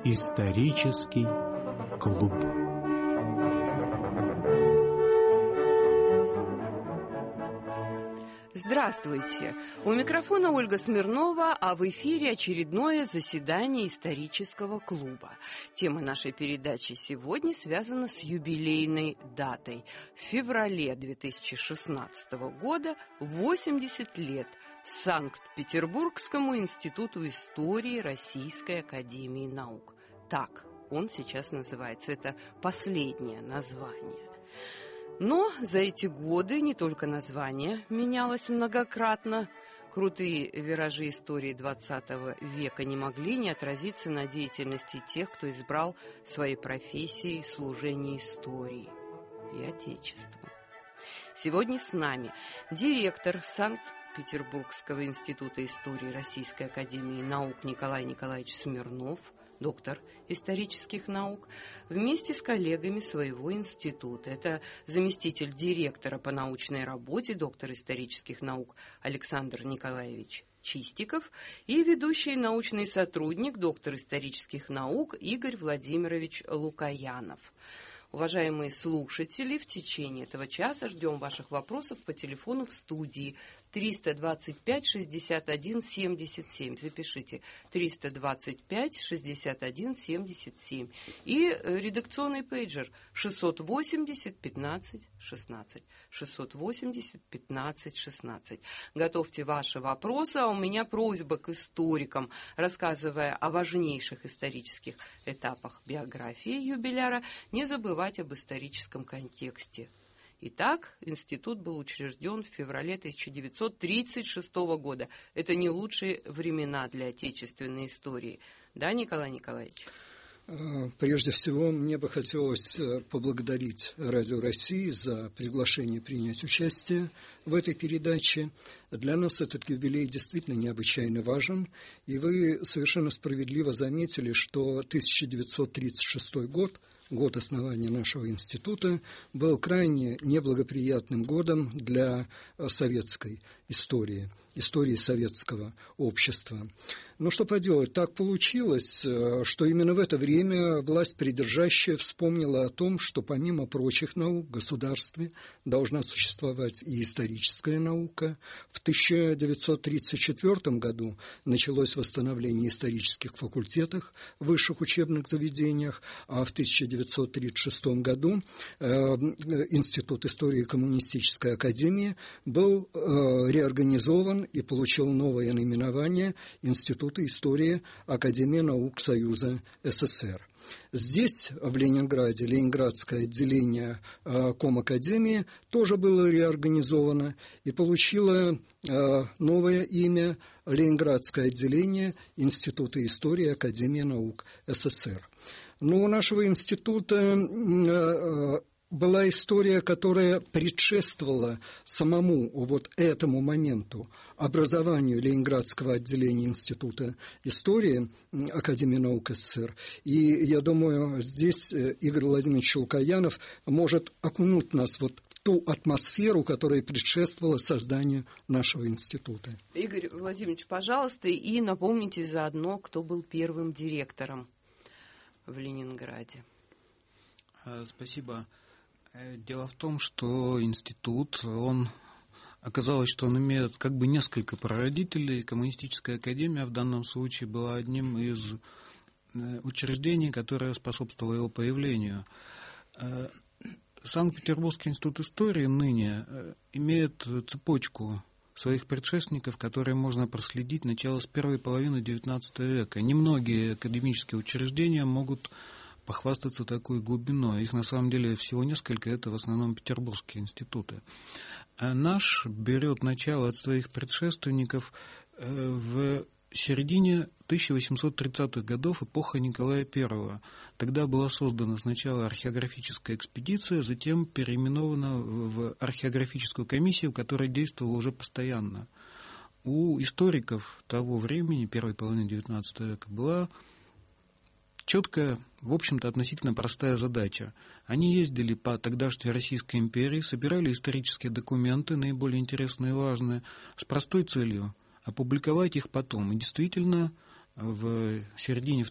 Исторический клуб. Здравствуйте! У микрофона Ольга Смирнова, а в эфире очередное заседание исторического клуба. Тема нашей передачи сегодня связана с юбилейной датой. В феврале 2016 года 80 лет Санкт-Петербургскому институту истории Российской академии наук. Так он сейчас называется, это последнее название. Но за эти годы не только название менялось многократно. Крутые виражи истории XX века не могли не отразиться на деятельности тех, кто избрал своей профессией служение истории и Отечеству. Сегодня с нами директор Санкт-Петербургского института истории Российской академии наук Николай Николаевич Смирнов, доктор исторических наук, вместе с коллегами своего института. Это заместитель директора по научной работе, доктор исторических наук Александр Николаевич Чистиков и ведущий научный сотрудник, доктор исторических наук Игорь Владимирович Лукоянов. Уважаемые слушатели, в течение этого часа ждем ваших вопросов по телефону в студии 325-61-77. Запишите 325-61-77. И редакционный пейджер 680-15-16. 680-15-16. Готовьте ваши вопросы, а у меня просьба к историкам, рассказывая о важнейших исторических этапах биографии юбиляра, не забывайте об историческом контексте. Итак, институт был учрежден в феврале 1936 года. Это не лучшие времена для отечественной истории. Да, Николай Николаевич? Прежде всего, мне бы хотелось поблагодарить Радио России за приглашение принять участие в этой передаче. Для нас этот юбилей действительно необычайно важен, и вы совершенно справедливо заметили, что 1936 год, год основания нашего института, был крайне неблагоприятным годом для советской истории советского общества. Но что поделать, так получилось, что именно в это время власть придержащая вспомнила о том, что помимо прочих наук в государстве должна существовать и историческая наука. В 1934 году началось восстановление исторических факультетов в высших учебных заведениях, а в 1936 году Институт истории Коммунистической академии был реорганизован и получил новое наименование Института истории Академии наук Союза СССР. Здесь, в Ленинграде, Ленинградское отделение Комакадемии тоже было реорганизовано и получило новое имя Ленинградское отделение Института истории Академии наук СССР. Но у нашего института была история, которая предшествовала самому вот этому моменту образованию Ленинградского отделения Института истории Академии наук СССР. И я думаю, здесь Игорь Владимирович Лукоянов может окунуть нас вот в ту атмосферу, которая предшествовала созданию нашего института. Игорь Владимирович, пожалуйста, и напомните заодно, кто был первым директором в Ленинграде. Спасибо. Дело в том, что институт, оказалось, что он имеет как бы несколько прародителей. Коммунистическая академия в данном случае была одним из учреждений, которое способствовало его появлению. Санкт-Петербургский институт истории ныне имеет цепочку своих предшественников, которые можно проследить начало с первой половины XIX века. Немногие академические учреждения могут похвастаться такой глубиной. Их на самом деле всего несколько, это в основном петербургские институты. Наш берет начало от своих предшественников в середине 1830-х годов, эпоха Николая I. Тогда была создана сначала археографическая экспедиция, затем переименована в археографическую комиссию, которая действовала уже постоянно. У историков того времени, первой половины XIX века, была четкая, в общем-то, относительно простая задача. Они ездили по тогдашней Российской империи, собирали исторические документы, наиболее интересные и важные, с простой целью – опубликовать их потом. И действительно, в середине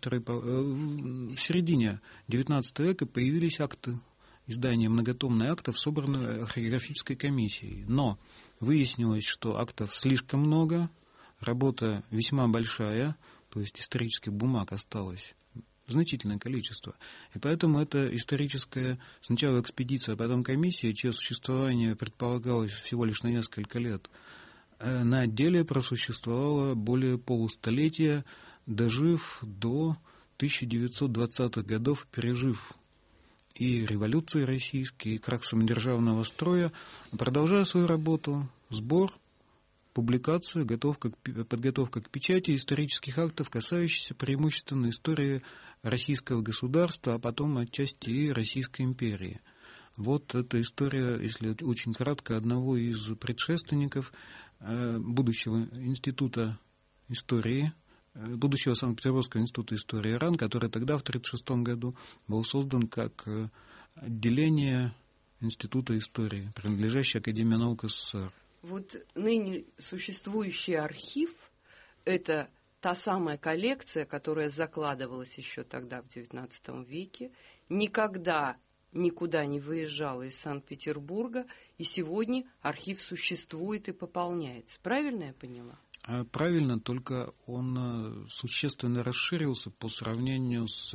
XIX века появились акты, издание многотомных актов, собранных археографической комиссией. Но выяснилось, что актов слишком много, работа весьма большая, то есть исторических бумаг осталось значительное количество. И поэтому эта историческая сначала экспедиция, а потом комиссия, чье существование предполагалось всего лишь на несколько лет, на деле просуществовала более полустолетия, дожив до 1920-х годов, пережив и революции российские, и крах самодержавного строя, продолжая свою работу, сбор, публикация, подготовка к печати исторических актов, касающихся преимущественно истории российского государства, а потом отчасти и Российской империи. Вот эта история, если очень кратко, одного из предшественников будущего института истории, будущего Санкт-Петербургского института истории РАН, который тогда, в 1936 году, был создан как отделение Института истории, принадлежащее Академии наук СССР. Вот ныне существующий архив – это та самая коллекция, которая закладывалась еще тогда, в XIX веке, никогда никуда не выезжала из Санкт-Петербурга, и сегодня архив существует и пополняется. Правильно я поняла? Правильно, только он существенно расширился по сравнению с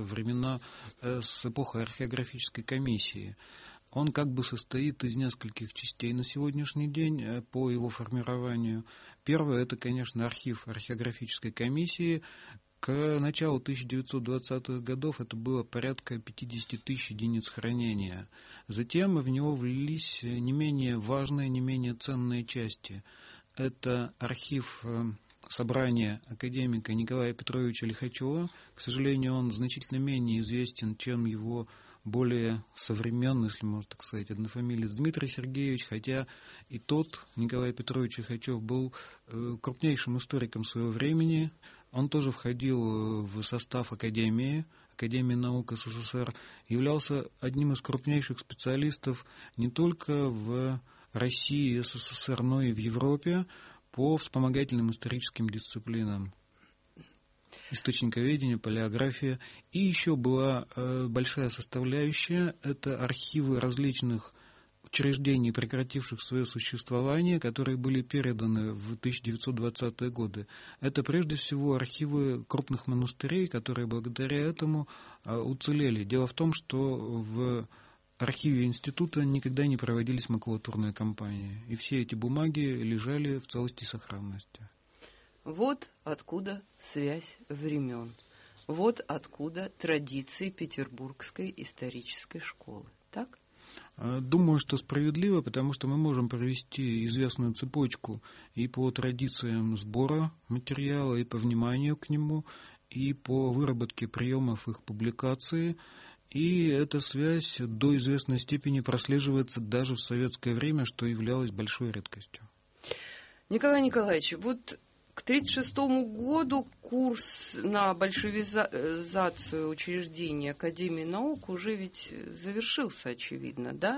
эпохой археографической комиссии. Он как бы состоит из нескольких частей на сегодняшний день по его формированию. Первое – это, конечно, архив археографической комиссии. К началу 1920-х годов это было порядка 50 тысяч единиц хранения. Затем в него влились не менее важные, не менее ценные части. Это архив собрания академика Николая Петровича Лихачева. К сожалению, он значительно менее известен, чем его более современный, если можно так сказать, однофамилец Дмитрий Сергеевич, хотя и тот, Николай Петрович Лихачев, был крупнейшим историком своего времени. Он тоже входил в состав Академии наук СССР, являлся одним из крупнейших специалистов не только в России и СССР, но и в Европе по вспомогательным историческим дисциплинам. Источниковедение, палеография. И еще была большая составляющая – это архивы различных учреждений, прекративших свое существование, которые были переданы в 1920-е годы. Это прежде всего архивы крупных монастырей, которые благодаря этому уцелели. Дело в том, что в архиве института никогда не проводились макулатурные кампании, и все эти бумаги лежали в целости и сохранности. Вот откуда связь времен. Вот откуда традиции Петербургской исторической школы. Так? Думаю, что справедливо, потому что мы можем провести известную цепочку и по традициям сбора материала, и по вниманию к нему, и по выработке приемов их публикации. И эта связь до известной степени прослеживается даже в советское время, что являлось большой редкостью. Николай Николаевич, вот к 1936 году курс на большевизацию учреждений Академии наук уже ведь завершился, очевидно, да?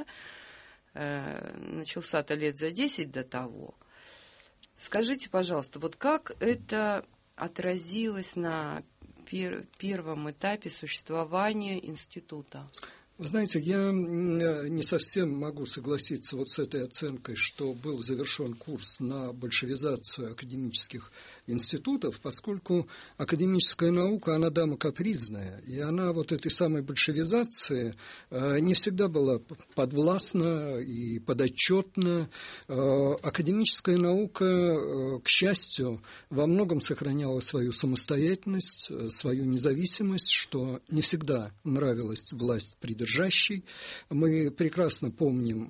Начался-то лет за 10 до того. Скажите, пожалуйста, вот как это отразилось на первом этапе существования института? Вы знаете, я не совсем могу согласиться вот с этой оценкой, что был завершен курс на большевизацию академических институтов, поскольку академическая наука, она дама капризная, и она вот этой самой большевизации не всегда была подвластна и подотчетна. Академическая наука, к счастью, во многом сохраняла свою самостоятельность, свою независимость, что не всегда нравилось власть придержащей. Мы прекрасно помним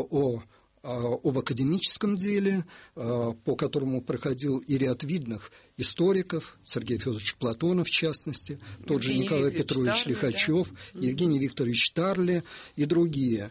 об академическом деле, по которому проходил и ряд видных историков, Сергей Федорович Платонов, в частности, тот же Николай Петрович Лихачев, Евгений Викторович Тарли и другие.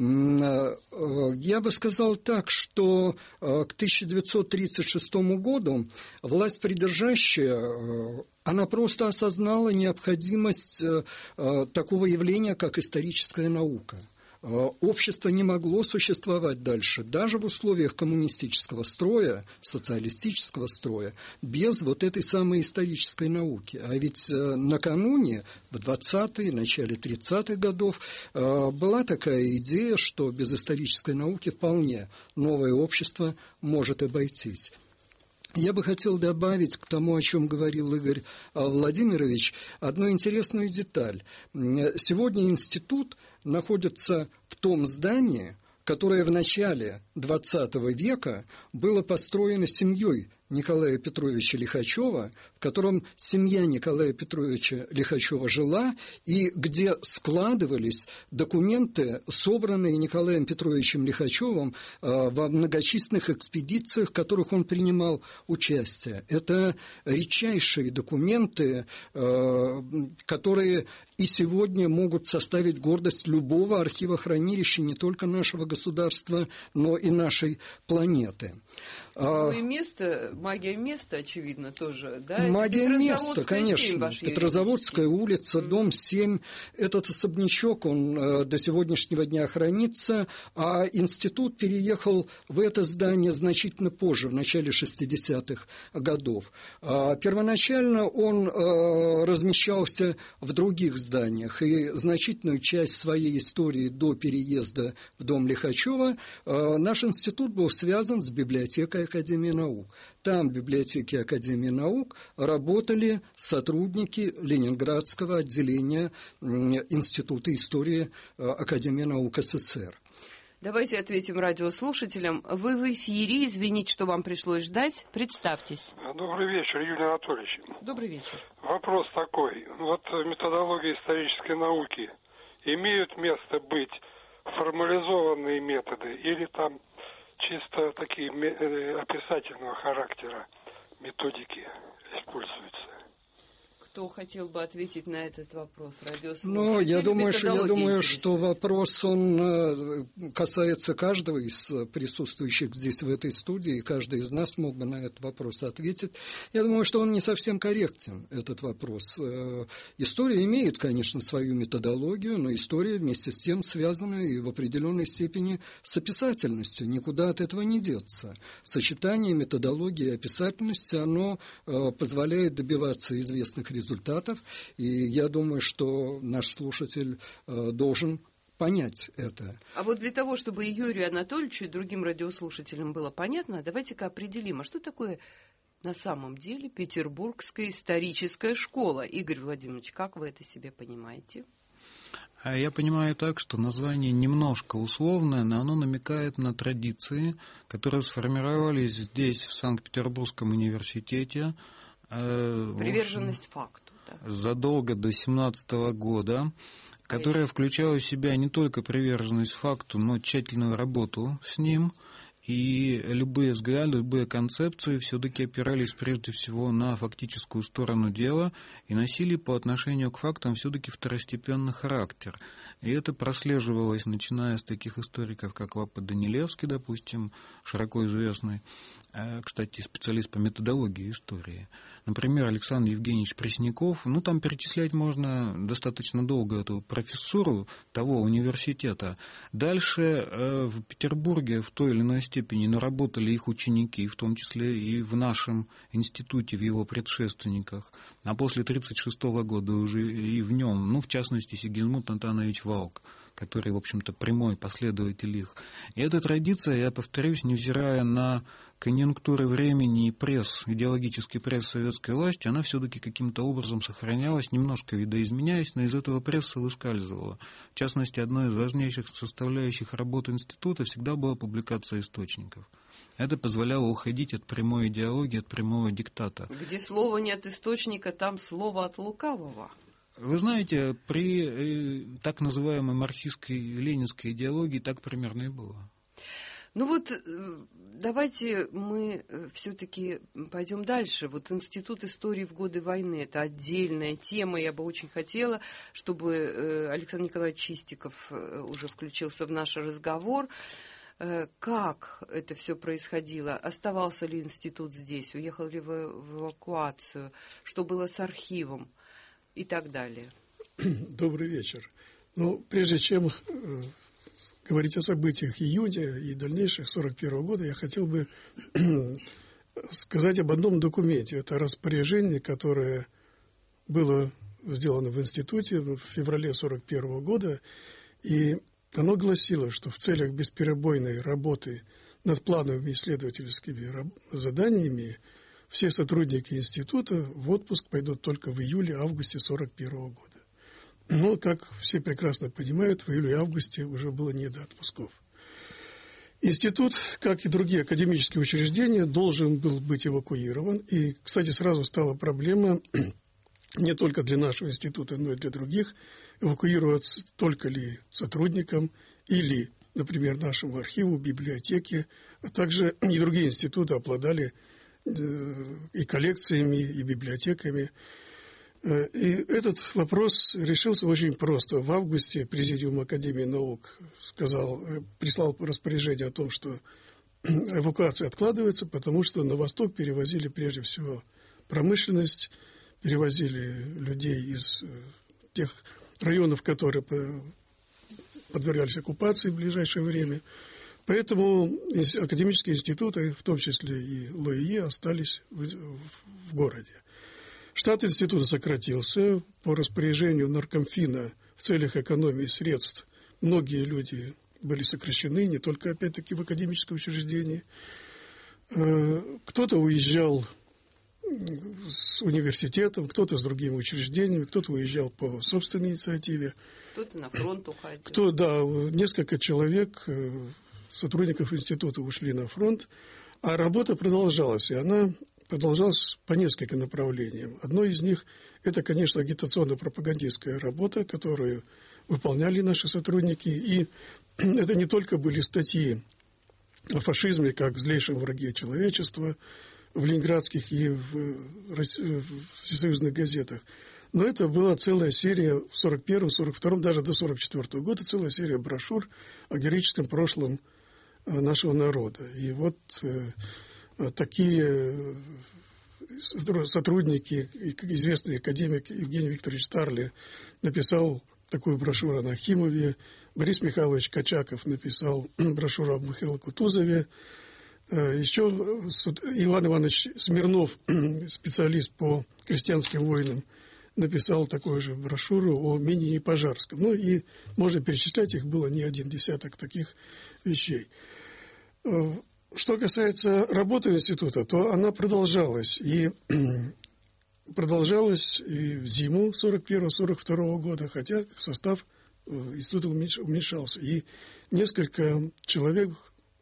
Я бы сказал так, что к 1936 году власть придержащая, она просто осознала необходимость такого явления, как историческая наука. Общество не могло существовать дальше, даже в условиях коммунистического строя, социалистического строя, без вот этой самой исторической науки. А ведь накануне, в 20-е, начале 30-х годов, была такая идея, что без исторической науки вполне новое общество может обойтись. Я бы хотел добавить к тому, о чем говорил Игорь Владимирович, одну интересную деталь. Сегодня институт находится в том здании, которое в начале XX века было построено семьей Николая Петровича Лихачева, в котором семья Николая Петровича Лихачева жила, и где складывались документы, собранные Николаем Петровичем Лихачевым во многочисленных экспедициях, в которых он принимал участие. Это редчайшие документы, которые и сегодня могут составить гордость любого архивохранилища не только нашего государства, но и нашей планеты. Ну и место, магия места, очевидно, тоже, да? Магия места, конечно. Петрозаводская улица, дом 7. Этот особнячок, он до сегодняшнего дня хранится, а институт переехал в это здание значительно позже, в начале 60-х годов. Первоначально он размещался в других зданиях, и значительную часть своей истории до переезда в дом Лихачева наш институт был связан с библиотекой Академии наук. Там, в библиотеке Академии наук, работали сотрудники Ленинградского отделения Института истории Академии наук СССР. Давайте ответим радиослушателям. Вы в эфире. Извините, что вам пришлось ждать. Представьтесь. Добрый вечер, Юрий Анатольевич. Добрый вечер. Вопрос такой. Вот методология исторической науки. Имеют место быть формализованные методы или там чисто такие описательного характера методики используются? Кто хотел бы ответить на этот вопрос? Ну, я думаю, что вопрос, он касается каждого из присутствующих здесь в этой студии, каждый из нас мог бы на этот вопрос ответить. Я думаю, что он не совсем корректен, этот вопрос. История имеет, конечно, свою методологию, но история вместе с тем связана и в определенной степени с описательностью. Никуда от этого не деться. Сочетание методологии и описательности, оно позволяет добиваться известных результатов, и я думаю, что наш слушатель должен понять это. А вот для того, чтобы и Юрию Анатольевичу, и другим радиослушателям было понятно, давайте-ка определим, а что такое на самом деле Петербургская историческая школа? Игорь Владимирович, как вы это себе понимаете? Я понимаю так, что название немножко условное, но оно намекает на традиции, которые сформировались здесь, в Санкт-Петербургском университете, приверженность факту, да? Задолго до 17 года, которая включала в себя не только приверженность факту, но тщательную работу с ним, и любые взгляды, любые концепции все-таки опирались прежде всего на фактическую сторону дела и носили по отношению к фактам все-таки второстепенный характер. И это прослеживалось, начиная с таких историков, как Лапа Данилевский, допустим, широко известный, кстати, специалист по методологии истории. Например, Александр Евгеньевич Пресняков. Ну, там перечислять можно достаточно долго эту профессуру того университета. Дальше в Петербурге в той или иной степени наработали их ученики, в том числе и в нашем институте, в его предшественниках. А после 1936 года уже и в нем, ну, в частности, Сигизмунд Антонович Валк, который, в общем-то, прямой последователь их. И эта традиция, я повторюсь, невзирая на конъюнктуры времени и пресс, идеологический пресс советской власти, она все-таки каким-то образом сохранялась, немножко видоизменяясь, но из этого пресса выскальзывала. В частности, одной из важнейших составляющих работы института всегда была публикация источников. Это позволяло уходить от прямой идеологии, от прямого диктата. Где слова нет источника, там слово от лукавого. Вы знаете, при так называемой марксистской ленинской идеологии так примерно и было. Ну вот, давайте мы все-таки пойдем дальше. Вот Институт истории в годы войны – это отдельная тема. Я бы очень хотела, чтобы Александр Николаевич Чистиков уже включился в наш разговор. Как это все происходило? Оставался ли институт здесь? Уехал ли в эвакуацию? Что было с архивом? И так далее. Добрый вечер. Ну, прежде чем говорить о событиях июня и дальнейших 1941 года, я хотел бы сказать об одном документе. Это распоряжение, которое было сделано в институте в феврале 1941 года, и оно гласило, что в целях бесперебойной работы над плановыми исследовательскими заданиями все сотрудники института в отпуск пойдут только в июле-августе 1941 года. Но, как все прекрасно понимают, в июле и августе уже было не до отпусков. Институт, как и другие академические учреждения, должен был быть эвакуирован. И, кстати, сразу стала проблема не только для нашего института, но и для других. Эвакуироваться только ли сотрудникам или, например, нашему архиву, библиотеке, а также и другие институты обладали и коллекциями, и библиотеками. И этот вопрос решился очень просто. В августе Президиум Академии наук прислал распоряжение о том, что эвакуация откладывается, потому что на восток перевозили прежде всего промышленность, перевозили людей из тех районов, которые подвергались оккупации в ближайшее время. Поэтому академические институты, в том числе и ЛОИЕ, остались в городе. Штат института сократился. По распоряжению наркомфина в целях экономии средств многие люди были сокращены, не только, опять-таки, в академическом учреждении. Кто-то уезжал с университетом, кто-то с другими учреждениями, кто-то уезжал по собственной инициативе. Кто-то на фронт уходил. Несколько человек, сотрудников института, ушли на фронт, а работа продолжалась, и она продолжалась по нескольким направлениям. Одно из них – это, конечно, агитационно-пропагандистская работа, которую выполняли наши сотрудники. И это не только были статьи о фашизме, как злейшем враге человечества, в ленинградских и в всесоюзных газетах. Но это была целая серия в 1941, 1942, даже до 1944 года, целая серия брошюр о героическом прошлом нашего народа. И вот такие сотрудники, известный академик Евгений Викторович Старли написал такую брошюру о Нахимове, Борис Михайлович Качаков написал брошюру об Михаиле Кутузове, еще Иван Иванович Смирнов, специалист по крестьянским войнам, написал такую же брошюру о Минине и Пожарском. Ну и можно перечислять, их было не один десяток таких вещей. Что касается работы института, то она продолжалась. И продолжалась и в зиму 1941-1942 года, хотя состав института уменьшался. И несколько человек,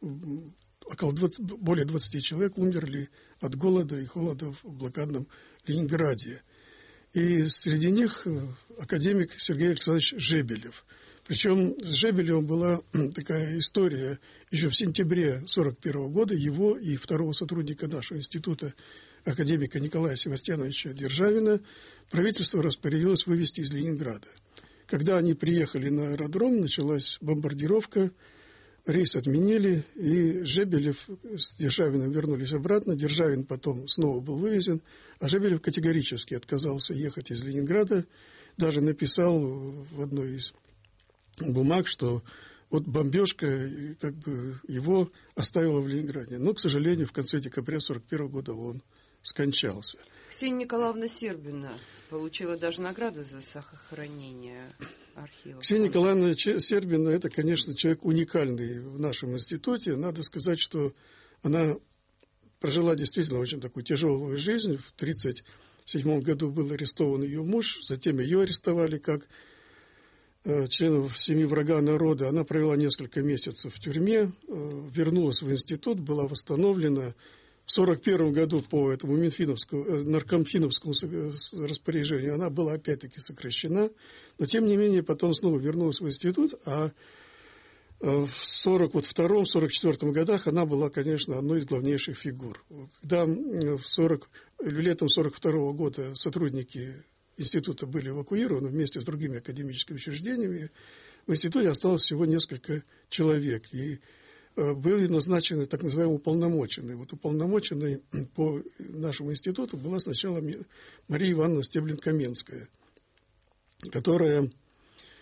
более 20 человек умерли от голода и холода в блокадном Ленинграде. И среди них академик Сергей Александрович Жебелев. Причем с Жебелевым была такая история. Еще в сентябре 1941 года его и второго сотрудника нашего института, академика Николая Севастьяновича Державина, правительство распорядилось вывести из Ленинграда. Когда они приехали на аэродром, началась бомбардировка, рейс отменили, и Жебелев с Державиным вернулись обратно. Державин потом снова был вывезен, а Жебелев категорически отказался ехать из Ленинграда. Даже написал в одной из бумаг, что вот бомбежка как бы его оставила в Ленинграде. Но, к сожалению, в конце декабря 1941 года он скончался. Ксения Николаевна Сербина получила даже награду за сохранение архива. Ксения Николаевна Сербина – это, конечно, человек уникальный в нашем институте. Надо сказать, что она прожила действительно очень такую тяжелую жизнь. В 1937 году был арестован ее муж, затем ее арестовали как членов семьи врага народа. Она провела несколько месяцев в тюрьме, вернулась в институт, была восстановлена. В 1941 году по этому наркомфиновскому распоряжению она была опять-таки сокращена, но тем не менее потом снова вернулась в институт, а в 1942-1944 годах она была, конечно, одной из главнейших фигур. Когда летом 1942 года сотрудники института были эвакуированы вместе с другими академическими учреждениями, в институте осталось всего несколько человек, и были назначены так называемые уполномоченные. Вот уполномоченной по нашему институту была сначала Мария Ивановна Стеблин-Каменская, которая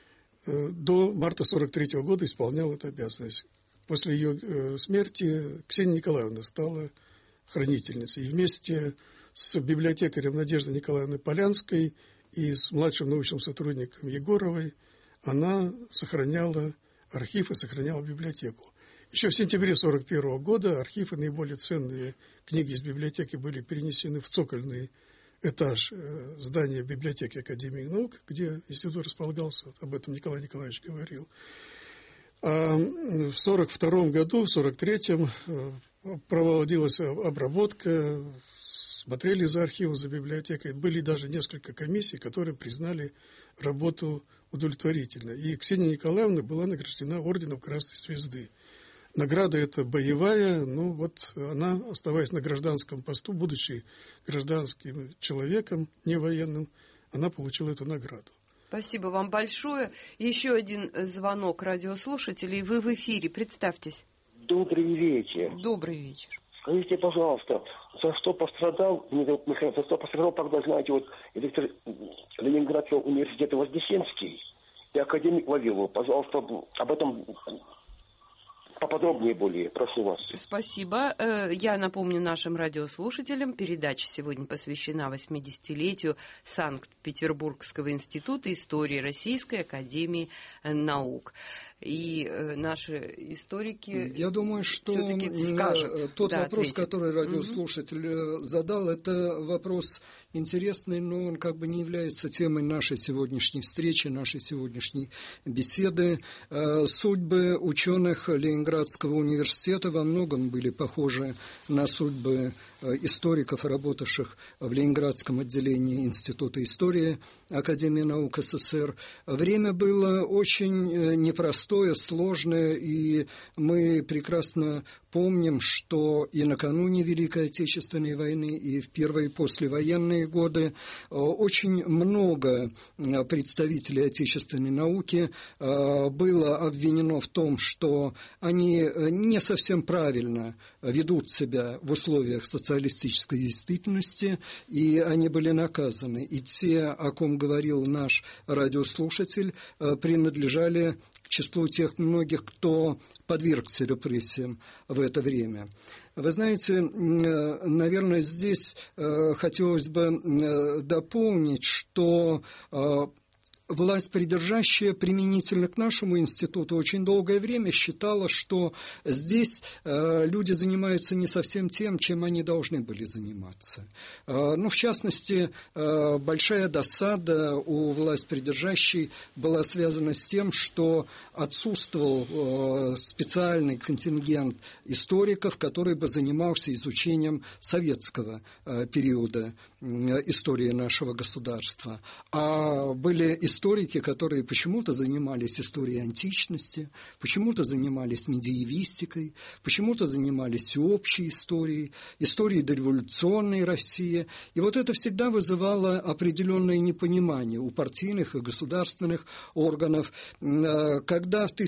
до марта 1943 года исполнял эту обязанность. После ее смерти Ксения Николаевна стала хранительницей. И вместе с библиотекарем Надеждой Николаевной Полянской и с младшим научным сотрудником Егоровой она сохраняла архив и сохраняла библиотеку. Еще в сентябре 1941 года архив и наиболее ценные книги из библиотеки были перенесены в цокольный этаж здания библиотеки Академии наук, где институт располагался. Вот об этом Николай Николаевич говорил. А в 1942 году, в 1943 проводилась обработка, смотрели за архивом, за библиотекой. Были даже несколько комиссий, которые признали работу удовлетворительной. И Ксения Николаевна была награждена орденом Красной Звезды. Награда эта боевая, ну вот она, оставаясь на гражданском посту, будучи гражданским человеком, не военным, она получила эту награду. Спасибо вам большое. Еще один звонок радиослушателей. Вы в эфире, представьтесь. Добрый вечер. Добрый вечер. Скажите, пожалуйста, за что пострадал тогда, знаете, вот ректор Ленинградского университета Вознесенский и академик Вавилов? Пожалуйста, об этом поподробнее более, прошу вас. Спасибо. Я напомню нашим радиослушателям, передача сегодня посвящена 80-летию Санкт-Петербургского института истории Российской академии наук. И наши историки... Я думаю, что скажут, тот вопрос, ответят. который радиослушатель задал, это вопрос интересный, но он как бы не является темой нашей сегодняшней встречи, нашей сегодняшней беседы. Судьбы ученых Ленинградского университета во многом были похожи на судьбы историков, работавших в Ленинградском отделении Института истории Академии наук СССР. Время было очень непростое, сложное, и мы прекрасно помним, что и накануне Великой Отечественной войны, и в первые и послевоенные годы очень много представителей отечественной науки было обвинено в том, что они не совсем правильно ведут себя в условиях социалистической действительности, и они были наказаны. И те, о ком говорил наш радиослушатель, принадлежали к числу тех многих, кто подвергся репрессиям в это время. Вы знаете, наверное, здесь хотелось бы дополнить, что власть придержащая применительно к нашему институту очень долгое время считала, что здесь люди занимаются не совсем тем, чем они должны были заниматься. Ну, в частности, большая досада у власть придержащей была связана с тем, что отсутствовал специальный контингент историков, который бы занимался изучением советского периода истории нашего государства. А были историки, которые почему-то занимались историей античности, почему-то занимались медиевистикой, почему-то занимались всеобщей историей, историей дореволюционной России. И вот это всегда вызывало определенное непонимание у партийных и государственных органов. Когда в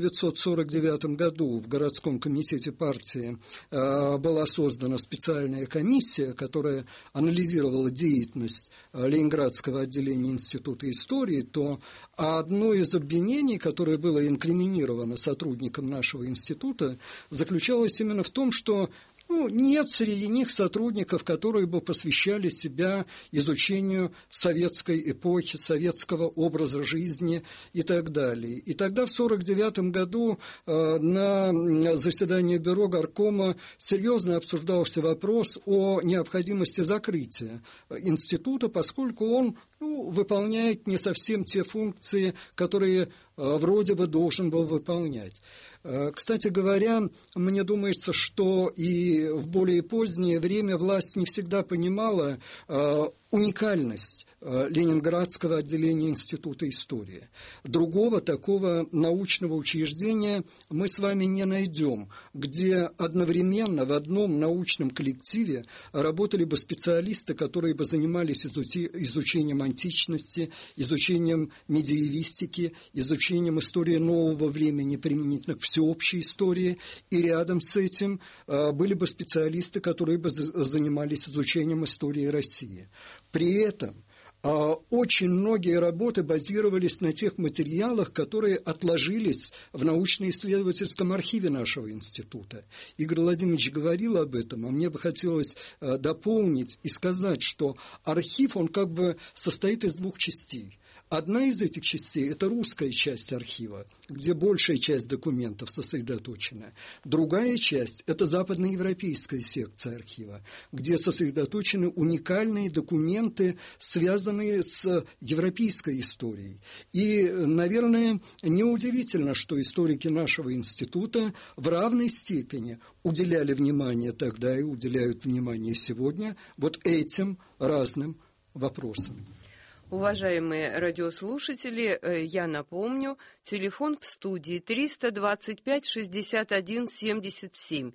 1949 году в городском комитете партии была создана специальная комиссия, которая анализировала деятельность Ленинградского отделения Института истории, то одно из обвинений, которое было инкриминировано сотрудникам нашего института, заключалось именно в том, что нет среди них сотрудников, которые бы посвящали себя изучению советской эпохи, советского образа жизни и так далее. И тогда в 1949 году на заседании бюро горкома серьезно обсуждался вопрос о необходимости закрытия института, поскольку он выполняет не совсем те функции, которые вроде бы должен был выполнять. Кстати говоря, мне думается, что и в более позднее время власть не всегда понимала уникальность Ленинградского отделения Института истории. Другого такого научного учреждения мы с вами не найдем, где одновременно в одном научном коллективе работали бы специалисты, которые бы занимались изучением античности, изучением медиевистики, изучением истории нового времени применительно к всеобщей истории, и рядом с этим были бы специалисты, которые бы занимались изучением истории России. При этом очень многие работы базировались на тех материалах, которые отложились в научно-исследовательском архиве нашего института. Игорь Владимирович говорил об этом, а мне бы хотелось дополнить и сказать, что архив, он как бы состоит из двух частей. Одна из этих частей – это русская часть архива, где большая часть документов сосредоточена. Другая часть – это западноевропейская секция архива, где сосредоточены уникальные документы, связанные с европейской историей. И, наверное, неудивительно, что историки нашего института в равной степени уделяли внимание тогда и уделяют внимание сегодня вот этим разным вопросам. Уважаемые радиослушатели, я напомню, телефон в студии 325-61-77,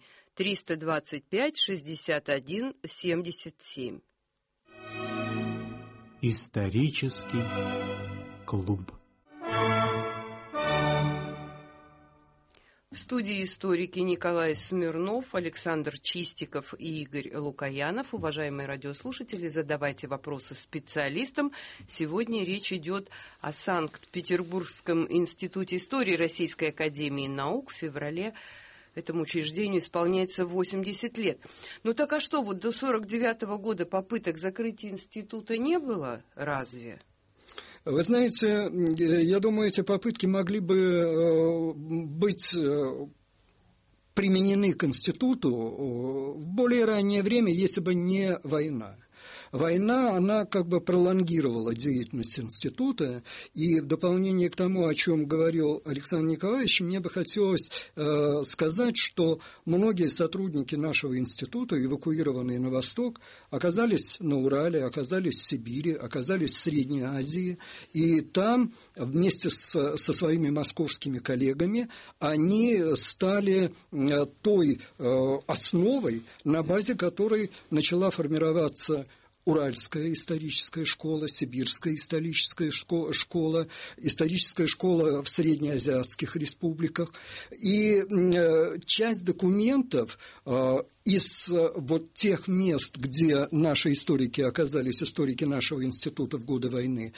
325-61-77. Исторический клуб. В студии историки Николай Смирнов, Александр Чистиков и Игорь Лукаянов. Уважаемые радиослушатели, задавайте вопросы специалистам. Сегодня речь идет о Санкт-Петербургском институте истории Российской академии наук. В феврале этому учреждению исполняется 80 лет. Ну так а что, вот до 1949 года попыток закрытия института не было, разве? Вы знаете, я думаю, эти попытки могли бы быть применены к институту в более раннее время, если бы не война. Война, она как бы пролонгировала деятельность института, и в дополнение к тому, о чем говорил Александр Николаевич, мне бы хотелось сказать, что многие сотрудники нашего института, эвакуированные на восток, оказались на Урале, оказались в Сибири, оказались в Средней Азии, и там вместе со своими московскими коллегами они стали той основой, на базе которой начала формироваться Уральская историческая школа, Сибирская историческая школа, историческая школа в среднеазиатских республиках. И часть документов из вот тех мест, где наши историки оказались, историки нашего института в годы войны,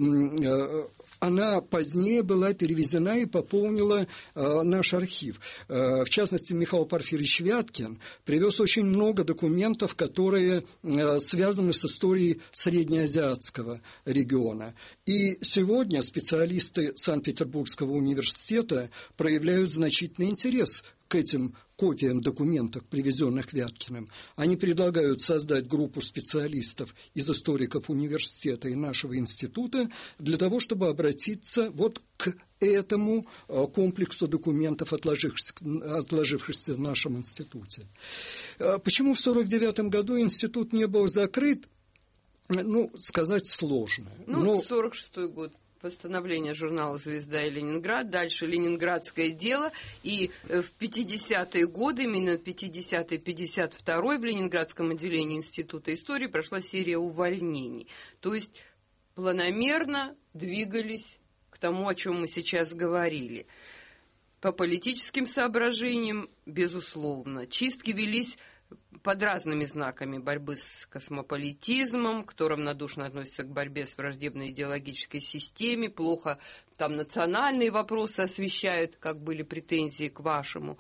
она позднее была перевезена и пополнила наш архив. В частности, Михаил Порфирьевич Вяткин привез очень много документов, которые связаны с историей среднеазиатского региона. И сегодня специалисты Санкт-Петербургского университета проявляют значительный интерес к этим копиям документов, привезенных Вяткиным. Они предлагают создать группу специалистов из историков университета и нашего института для того, чтобы обратиться вот к этому комплексу документов, отложившихся в нашем институте. Почему в 1949 году институт не был закрыт? Ну, сказать сложно. 1946 год. Постановление журнала «Звезда» и «Ленинград», дальше «Ленинградское дело», и в 50-е годы, именно 50-й, 52-й в Ленинградском отделении Института истории прошла серия увольнений. То есть планомерно двигались к тому, о чем мы сейчас говорили. По политическим соображениям, безусловно, чистки велись под разными знаками борьбы с космополитизмом, кто равнодушно относится к борьбе с враждебной идеологической системе, плохо там национальные вопросы освещают, как были претензии к вашему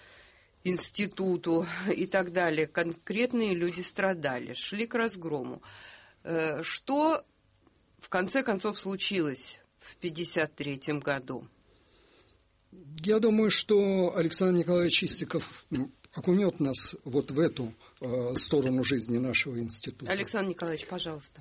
институту и так далее. Конкретные люди страдали, шли к разгрому. Что в конце концов случилось в 1953 году? Я думаю, что Александр Николаевич Чистиков окунет нас вот в эту сторону жизни нашего института. Александр Николаевич, пожалуйста.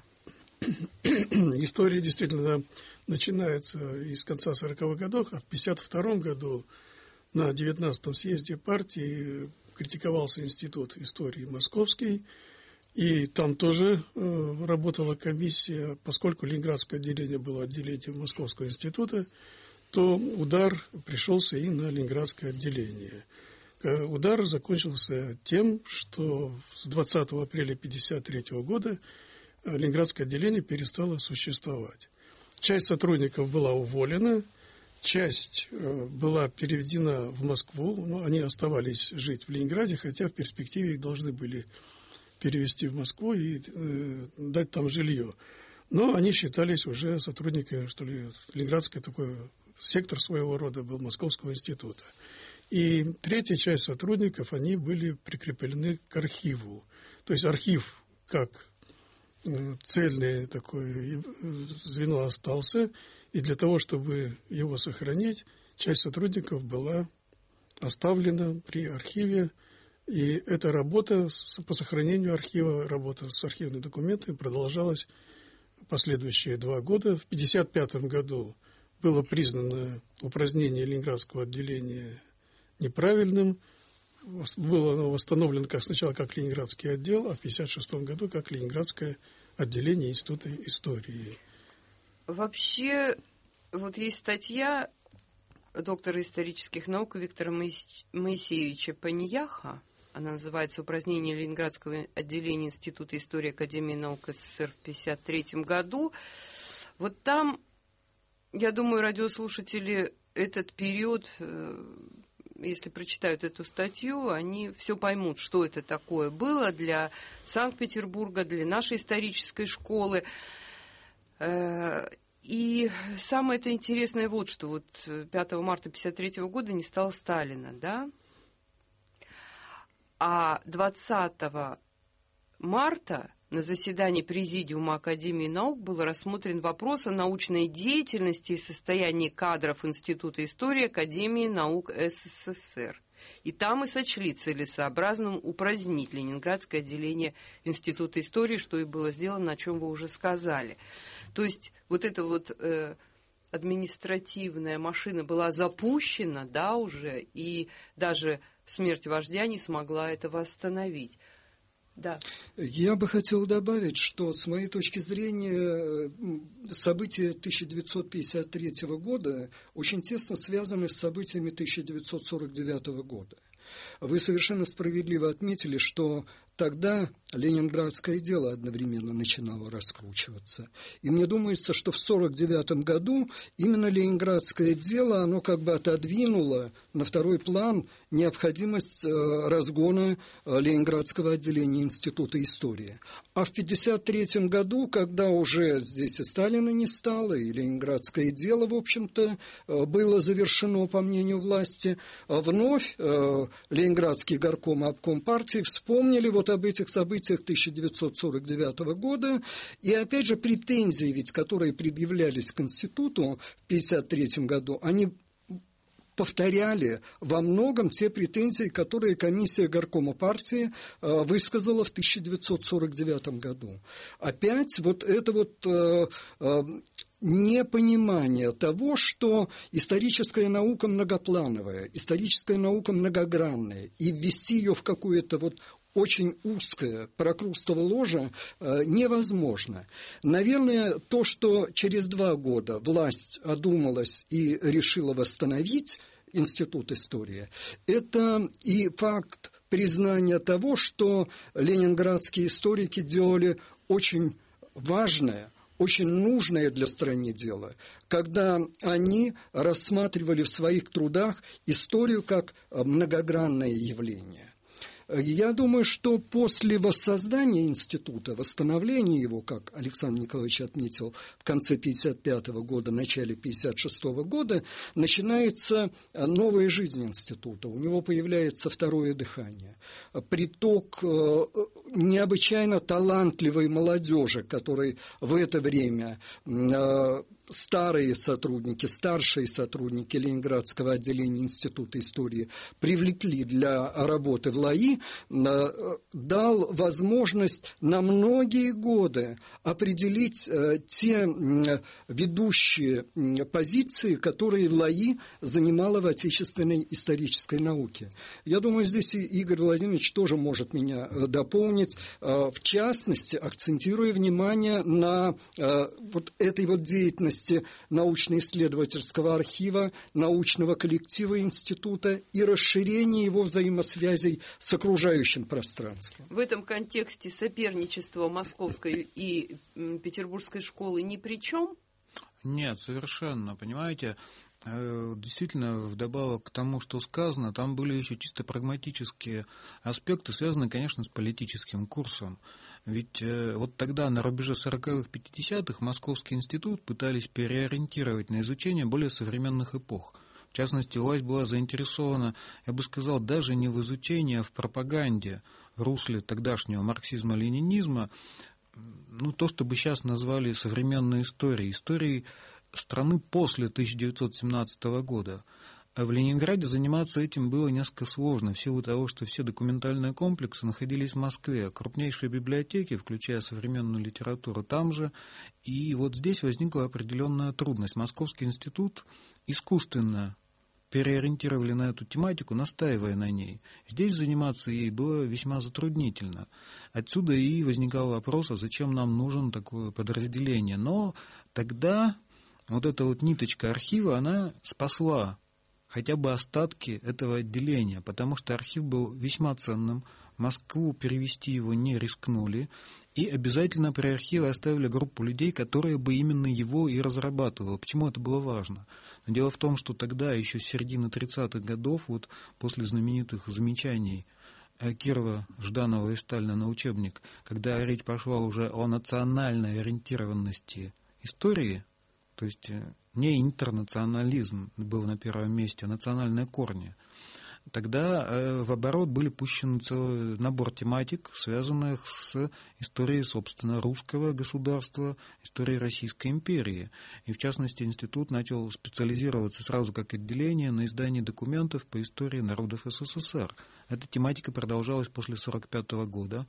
История действительно начинается из конца 40-х годов, а в 1952 году на 19-м съезде партии критиковался Институт истории Московский, и там тоже работала комиссия, поскольку Ленинградское отделение было отделением Московского института, то удар пришелся и на Ленинградское отделение. Удар закончился тем, что с 20 апреля 1953 года Ленинградское отделение перестало существовать. Часть сотрудников была уволена, часть была переведена в Москву, но они оставались жить в Ленинграде, хотя в перспективе их должны были перевести в Москву и дать там жилье. Но они считались уже сотрудниками, что ли, Ленинградской такой сектор своего рода был Московского института. И третья часть сотрудников, они были прикреплены к архиву. То есть архив как цельное такое звено остался, и для того, чтобы его сохранить, часть сотрудников была оставлена при архиве, и эта работа по сохранению архива, работа с архивными документами продолжалась последующие 2 года. В 1955 году было признано упразднение Ленинградского отделения неправильным. Было оно восстановлено сначала как Ленинградский отдел, а в 1956 году как Ленинградское отделение Института истории. Вообще, вот есть статья доктора исторических наук Виктора Моисеевича Панияха. Она называется «Упразднение Ленинградского отделения Института истории Академии наук СССР в 1953 году». Вот там, я думаю, радиослушатели этот период, если прочитают эту статью, они все поймут, что это такое было для Санкт-Петербурга, для нашей исторической школы. И самое это интересное вот, что вот 5 марта 1953 года не стало Сталина, да? А 20 марта на заседании Президиума Академии наук был рассмотрен вопрос о научной деятельности и состоянии кадров Института истории Академии наук СССР. И там и сочли целесообразным упразднить Ленинградское отделение Института истории, что и было сделано, о чем вы уже сказали. То есть вот эта вот административная машина была запущена, да, уже, и даже смерть вождя не смогла этого остановить. Да. Я бы хотел добавить, что с моей точки зрения события 1953 года очень тесно связаны с событиями 1949 года. Вы совершенно справедливо отметили, что тогда ленинградское дело одновременно начинало раскручиваться. И мне думается, что в 1949 году именно ленинградское дело, оно как бы отодвинуло на второй план необходимость разгона Ленинградского отделения Института истории. А в 1953 году, когда уже здесь и Сталина не стало, и ленинградское дело, в общем-то, было завершено, по мнению власти, вновь Ленинградский горком и обком партии вспомнили вот об этих событиях 1949 года. И опять же претензии, ведь, которые предъявлялись к институту в 1953 году, они повторяли во многом те претензии, которые комиссия горкома партии высказала в 1949 году. Опять вот это вот непонимание того, что историческая наука многоплановая, историческая наука многогранная, и ввести ее в какое-то вот очень узкое прокрустово ложе невозможно. Наверное, то, что через 2 года власть одумалась и решила восстановить Институт истории, это и факт признания того, что ленинградские историки делали очень важное, очень нужное для страны дело, когда они рассматривали в своих трудах историю как многогранное явление. Я думаю, что после воссоздания института, восстановления его, как Александр Николаевич отметил, в конце 1955 года, начале 1956 года, начинается новая жизнь института. У него появляется второе дыхание. Приток необычайно талантливой молодежи, которой в это время старые сотрудники, старшие сотрудники Ленинградского отделения Института истории привлекли для работы в ЛАИ, дал возможность на многие годы определить те ведущие позиции, которые ЛАИ занимала в отечественной исторической науке. Я думаю, здесь и Игорь Владимирович тоже может меня дополнить, в частности, акцентируя внимание на вот этой вот деятельности научно-исследовательского архива, научного коллектива института и расширение его взаимосвязей с окружающим пространством. В этом контексте соперничество Московской и Петербургской школы ни при чем? Нет, совершенно. Понимаете, Действительно, вдобавок к тому, что сказано, там были еще чисто прагматические аспекты, связанные, конечно, с политическим курсом. Ведь вот тогда, на рубеже 40-х, 50-х, Московский институт пытались переориентировать на изучение более современных эпох. В частности, власть была заинтересована, я бы сказал, даже не в изучении, а в пропаганде в русле тогдашнего марксизма-ленинизма, то, что бы сейчас назвали современной историей страны после 1917 года. А в Ленинграде заниматься этим было несколько сложно, в силу того, что все документальные комплексы находились в Москве, крупнейшие библиотеки, включая современную литературу, там же. И вот здесь возникла определенная трудность. Московский институт искусственно переориентировали на эту тематику, настаивая на ней. Здесь заниматься ей было весьма затруднительно. Отсюда и возникал вопрос, а зачем нам нужно такое подразделение. Но тогда вот эта вот ниточка архива, она спасла хотя бы остатки этого отделения, потому что архив был весьма ценным, в Москву перевести его не рискнули, и обязательно при архиве оставили группу людей, которые бы именно его и разрабатывали. Почему это было важно? Но дело в том, что тогда, еще с середины 30-х годов, вот после знаменитых замечаний Кирова, Жданова и Сталина на учебник, когда речь пошла уже о национальной ориентированности истории, то есть не интернационализм был на первом месте, а национальные корни, тогда в оборот были пущены целый набор тематик, связанных с историей, собственно, русского государства, историей Российской империи. И, в частности, институт начал специализироваться сразу как отделение на издании документов по истории народов СССР. Эта тематика продолжалась после 1945 года.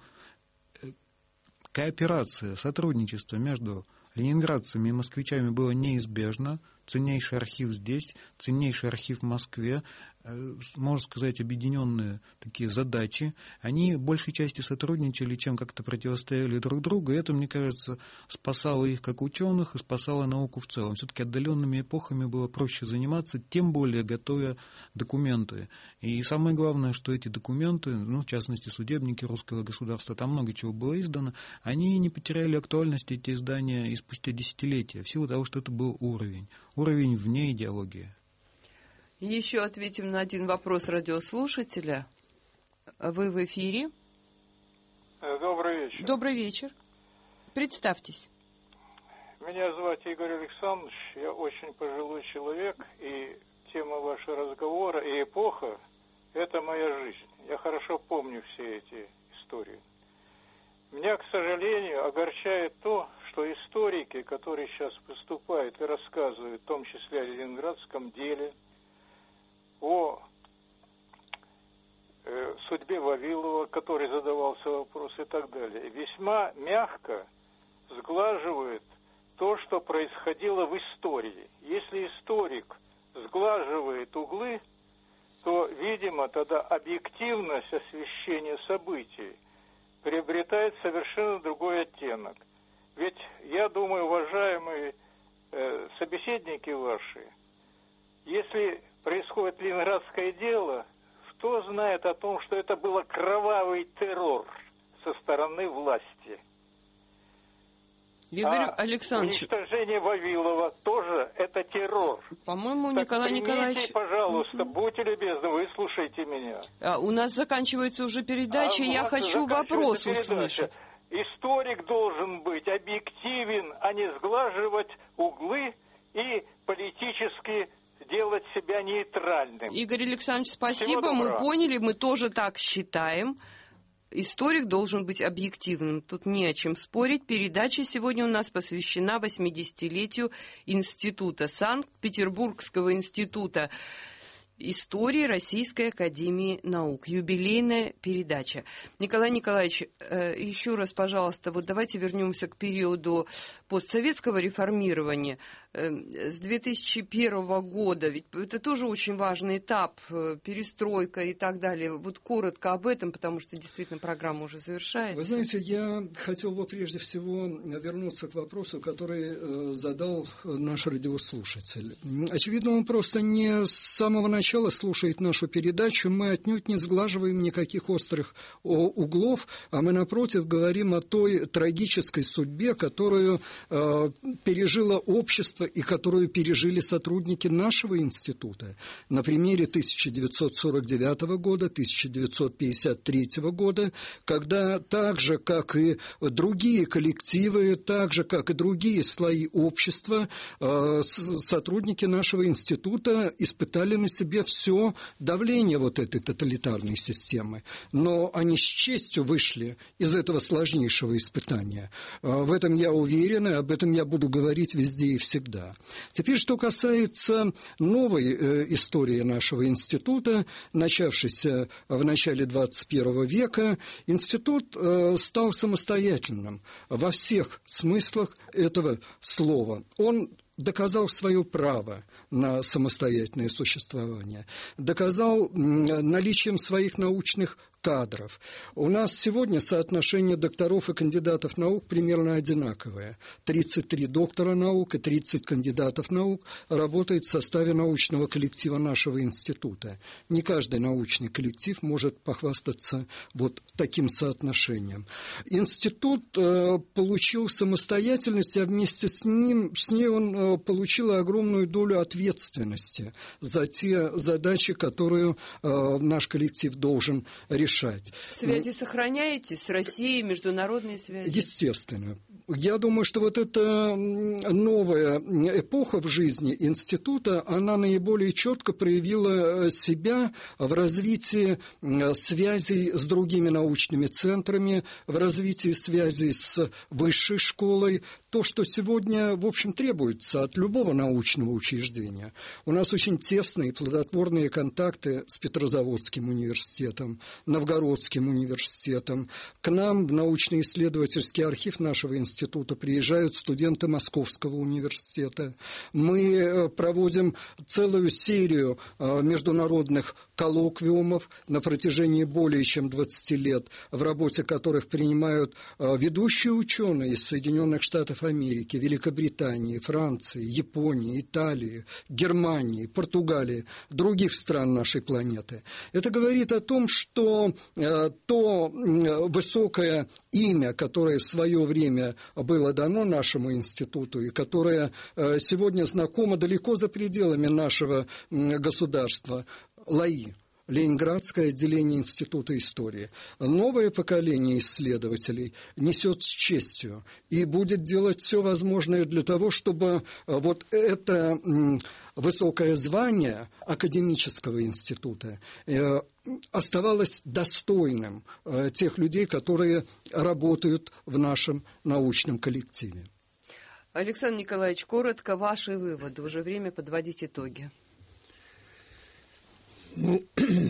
Кооперация, сотрудничество между ленинградцами и москвичами было неизбежно. Ценнейший архив здесь, ценнейший архив в Москве, можно сказать, объединенные такие задачи. Они в большей части сотрудничали, чем как-то противостояли друг другу, и это, мне кажется, спасало их как ученых и спасало науку в целом. Все-таки отдаленными эпохами было проще заниматься, тем более готовя документы. И самое главное, что эти документы, в частности, судебники русского государства, там много чего было издано, они не потеряли актуальности, эти издания, и спустя десятилетия, в силу того, что это был уровень вне идеологии. Еще ответим на один вопрос радиослушателя. Вы в эфире. Добрый вечер. Добрый вечер. Представьтесь. Меня зовут Игорь Александрович. Я очень пожилой человек, и тема вашего разговора и эпоха – это моя жизнь. Я хорошо помню все эти истории. Меня, к сожалению, огорчает то, что историки, которые сейчас выступают и рассказывают, в том числе о ленинградском деле, о судьбе Вавилова, который задавался вопрос и так далее, весьма мягко сглаживают то, что происходило в истории. Если историк сглаживает углы, то, видимо, тогда объективность освещения событий приобретает совершенно другой оттенок. Ведь, я думаю, уважаемые собеседники ваши, если происходит ленинградское дело, кто знает о том, что это был кровавый террор со стороны власти? Игорь Александрович, уничтожение Вавилова тоже это террор. По-моему, так Николай Николаевич... пожалуйста, будьте любезны, выслушайте меня. У нас заканчивается уже передача, я хочу вопрос услышать. Историк должен быть объективен, а не сглаживать углы и политически сделать себя нейтральным. Игорь Александрович, спасибо, мы поняли, мы тоже так считаем. Историк должен быть объективным, тут не о чем спорить. Передача сегодня у нас посвящена 80-летию Института, Санкт-Петербургского института истории Российской академии наук. Юбилейная передача. Николай Николаевич, еще раз, пожалуйста, вот давайте вернемся к периоду постсоветского реформирования. С 2001 года, ведь это тоже очень важный этап, перестройка и так далее. Вот коротко об этом, потому что действительно программа уже завершается. Вы знаете, я хотел бы прежде всего вернуться к вопросу, который задал наш радиослушатель. Очевидно, он просто не с самого начала слушает нашу передачу. Мы отнюдь не сглаживаем никаких острых углов, а мы, напротив, говорим о той трагической судьбе, которую пережило общество общества и которую пережили сотрудники нашего института на примере 1949 года, 1953 года, когда так же, как и другие коллективы, так же, как и другие слои общества, сотрудники нашего института испытали на себе все давление вот этой тоталитарной системы. Но они с честью вышли из этого сложнейшего испытания. В этом я уверен, и об этом я буду говорить везде и всегда. Теперь, что касается новой истории нашего института, начавшейся в начале 21 века, институт стал самостоятельным во всех смыслах этого слова. Он доказал свое право на самостоятельное существование, доказал наличием своих научных кадров. У нас сегодня соотношение докторов и кандидатов наук примерно одинаковое. 33 доктора наук и 30 кандидатов наук работает в составе научного коллектива нашего института. Не каждый научный коллектив может похвастаться вот таким соотношением. Институт получил самостоятельность, а вместе с ней он получил огромную долю ответственности за те задачи, которые наш коллектив должен решать. Связи сохраняете с Россией, международные связи? Естественно. Я думаю, что вот эта новая эпоха в жизни института, она наиболее четко проявила себя в развитии связей с другими научными центрами, в развитии связей с высшей школой. То, что сегодня, в общем, требуется от любого научного учреждения. У нас очень тесные плодотворные контакты с Петрозаводским университетом, Новгородским университетом. К нам в научно-исследовательский архив нашего института приезжают студенты Московского университета. Мы проводим целую серию международных коллоквиумов на протяжении более чем 20 лет, в работе которых принимают ведущие ученые из Соединенных Штатов Америки, Великобритании, Франции, Японии, Италии, Германии, Португалии, других стран нашей планеты. Это говорит о том, что то высокое имя, которое в свое время было дано нашему институту и которое сегодня знакомо далеко за пределами нашего государства, ЛАИ, Ленинградское отделение Института истории. Новое поколение исследователей несет с честью и будет делать все возможное для того, чтобы вот это высокое звание академического института оставалось достойным тех людей, которые работают в нашем научном коллективе. Александр Николаевич, коротко ваши выводы. Уже время подводить итоги. Ну,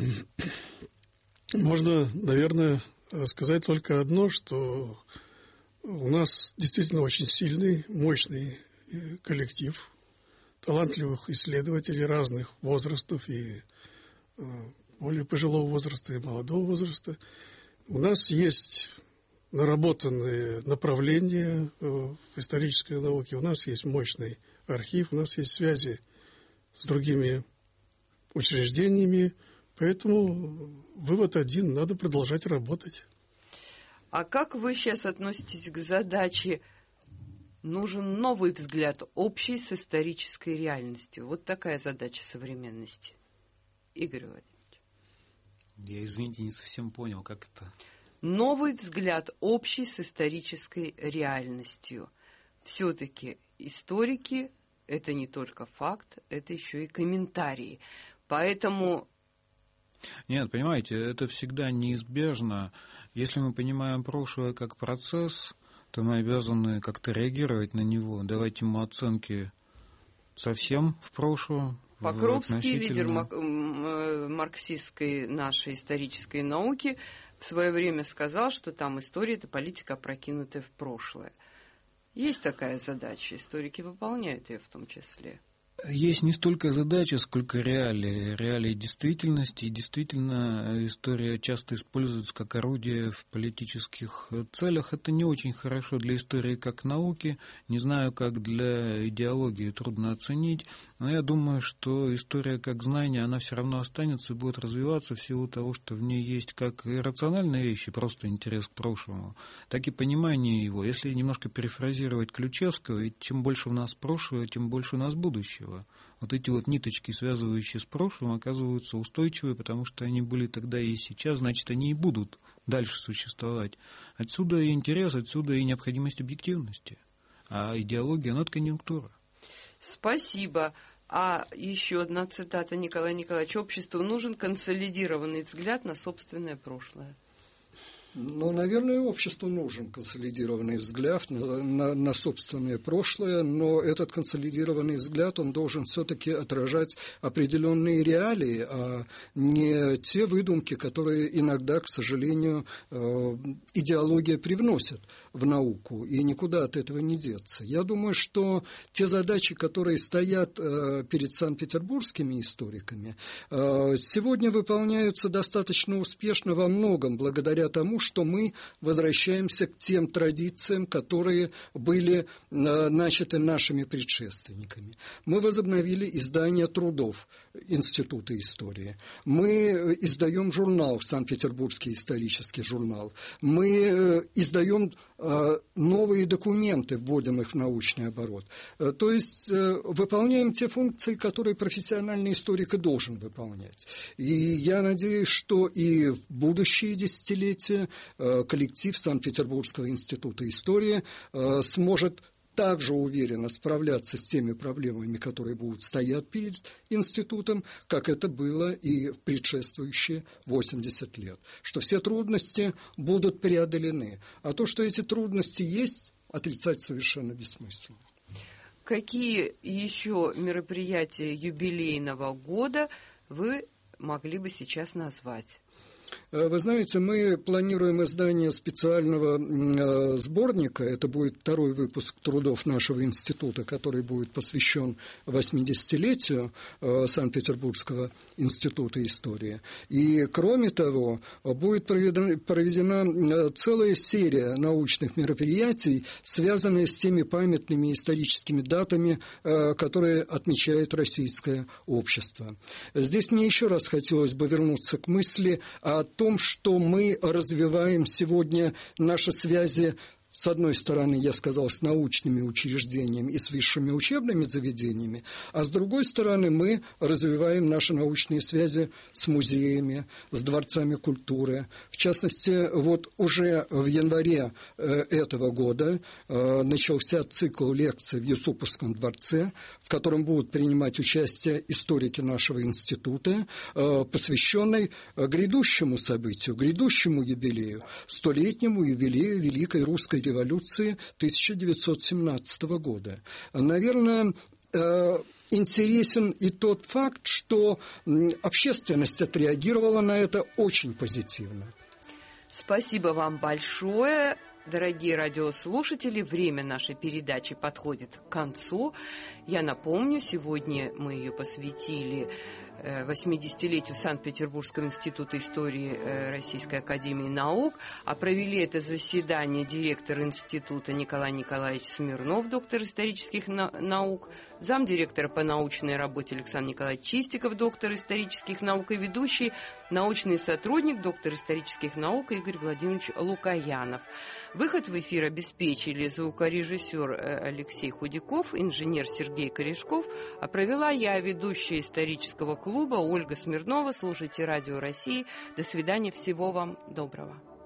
можно, наверное, сказать только одно, что у нас действительно очень сильный, мощный коллектив талантливых исследователей разных возрастов, и более пожилого возраста, и молодого возраста. У нас есть наработанные направления в исторической науке, у нас есть мощный архив, у нас есть связи с другими учреждениями, поэтому вывод один: надо продолжать работать. А как вы сейчас относитесь к задаче «нужен новый взгляд, общий с исторической реальностью»? Вот такая задача современности. Игорь Владимирович. Я, извините, не совсем понял, как это. Новый взгляд, общий с исторической реальностью. Все-таки историки – это не только факт, это еще и комментарии. Поэтому... Нет, понимаете, это всегда неизбежно. Если мы понимаем прошлое как процесс, то мы обязаны как-то реагировать на него, давать ему оценки совсем в прошлом. Покровский, лидер марксистской нашей исторической науки, в свое время сказал, что там история – это политика, опрокинутая в прошлое. Есть такая задача, историки выполняют ее в том числе. Есть не столько задача, сколько реалии действительности. И действительно, история часто используется как орудие в политических целях. Это не очень хорошо для истории как науки. Не знаю, как для идеологии, трудно оценить. Но я думаю, что история как знание, она все равно останется и будет развиваться в силу того, что в ней есть как и рациональные вещи, просто интерес к прошлому, так и понимание его. Если немножко перефразировать Ключевского, ведь чем больше у нас прошлого, тем больше у нас будущего. Вот эти вот ниточки, связывающие с прошлым, оказываются устойчивы, потому что они были тогда и сейчас, значит, они и будут дальше существовать. Отсюда и интерес, отсюда и необходимость объективности. А идеология, она конъюнктура. Спасибо. А еще одна цитата Николая Николаевича. Обществу нужен консолидированный взгляд на собственное прошлое. Ну, наверное, обществу нужен консолидированный взгляд на собственное прошлое, но этот консолидированный взгляд, он должен все-таки отражать определенные реалии, а не те выдумки, которые иногда, к сожалению, идеология привносит в науку, и никуда от этого не деться. Я думаю, что те задачи, которые стоят перед санкт-петербургскими историками, сегодня выполняются достаточно успешно во многом благодаря тому, что мы возвращаемся к тем традициям, которые были начаты нашими предшественниками. Мы возобновили издание трудов Института истории. Мы издаем журнал, Санкт-Петербургский исторический журнал. Мы издаем новые документы, вводим их в научный оборот. То есть выполняем те функции, которые профессиональный историк и должен выполнять. И я надеюсь, что и в будущие десятилетия коллектив Санкт-Петербургского института истории сможет также уверенно справляться с теми проблемами, которые будут стоять перед институтом, как это было и в предшествующие 80 лет. Что все трудности будут преодолены. А то, что эти трудности есть, отрицать совершенно бессмысленно. Какие еще мероприятия юбилейного года вы могли бы сейчас назвать? Вы знаете, мы планируем издание специального сборника. Это будет второй выпуск трудов нашего института, который будет посвящен 80-летию Санкт-Петербургского института истории. И, кроме того, будет проведена целая серия научных мероприятий, связанные с теми памятными историческими датами, которые отмечает российское общество. Здесь мне еще раз хотелось бы вернуться к мысли о том, что мы развиваем сегодня наши связи, с одной стороны, я сказал, с научными учреждениями и с высшими учебными заведениями, а с другой стороны, мы развиваем наши научные связи с музеями, с дворцами культуры. В частности, вот уже в январе этого года начался цикл лекций в Юсуповском дворце, в котором будут принимать участие историки нашего института, посвященный грядущему событию, грядущему юбилею, 100-летнему юбилею Великой Русской революции 1917 года. Наверное, интересен и тот факт, что общественность отреагировала на это очень позитивно. Спасибо вам большое. Дорогие радиослушатели, время нашей передачи подходит к концу. Я напомню, сегодня мы ее посвятили 80-летию Санкт-Петербургского института истории Российской академии наук, а провели это заседание директор института Николай Николаевич Смирнов, доктор исторических наук, замдиректора по научной работе Александр Николаевич Чистиков, доктор исторических наук, и ведущий научный сотрудник, доктор исторических наук Игорь Владимирович Лукаянов. Выход в эфир обеспечили звукорежиссер Алексей Худяков, инженер Сергей Корешков, а провела я, ведущая исторического клуба Ольга Смирнова. Слушайте Радио России. До свидания. Всего вам доброго.